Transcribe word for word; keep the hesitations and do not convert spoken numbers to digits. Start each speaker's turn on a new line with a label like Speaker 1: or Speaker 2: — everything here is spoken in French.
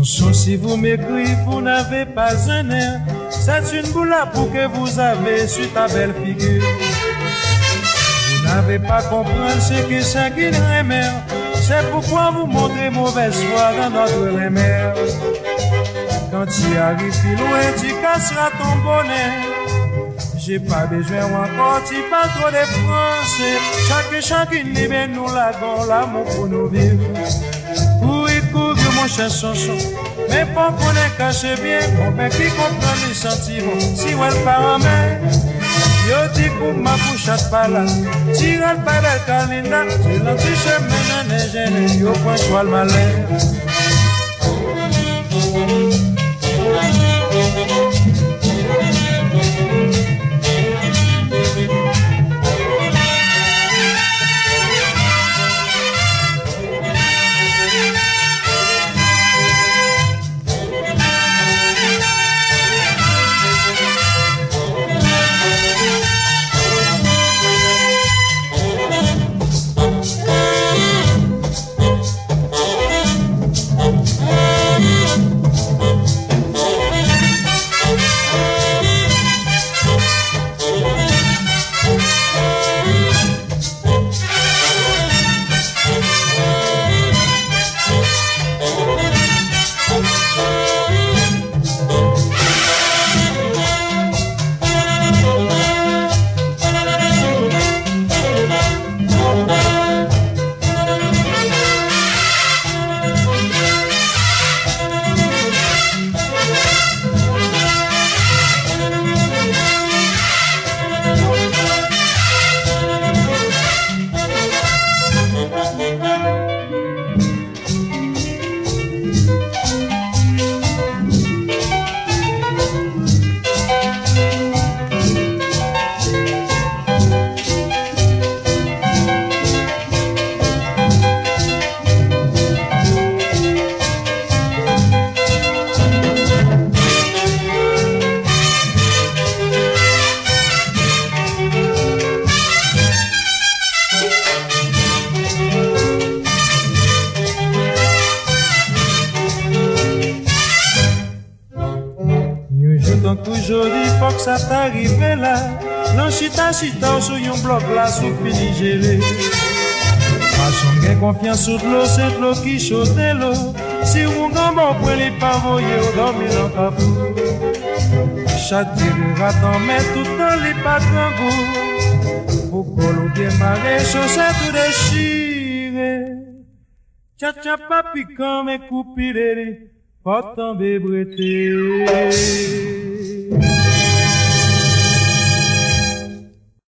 Speaker 1: Attention, si vous m'écrivez, vous n'avez pas un air. C'est une boule à pour que vous avez sur ta belle figure. Vous n'avez pas compris ce que c'est qu'une remère. C'est pourquoi vous montrez mauvaise foi dans notre remère. Quand tu arrives plus loin, tu casseras ton bonnet. J'ai pas besoin encore, tu pas trop de français. Chaque, chacune, libère nous l'avons, l'amour pour nous vivre. Courir, courir, mon cher chanson. Mais pas qu'on est caché bien, mon père qui comprend les sentiments. Si elle part en main, yo dis pour ma bouche à pas là. Tire le pas de Kalinda, c'est l'anti-chemin, n'est gêné, yo point toi le malheur. Ça t'arrive là, non chita chita sur un bloc là, sous fini gelé. Façon gain confiance sur l'eau, c'est l'eau qui chaude l'eau. Si vous gamin pour les pavoyer, vous dormez dans ta boue. Châtier raton, mais tout dans les patrons goût. Faut qu'on l'eau démarrer, chaussettes tout déchiré. Tcha tcha papi quand mes coupes, pas tomber bretté.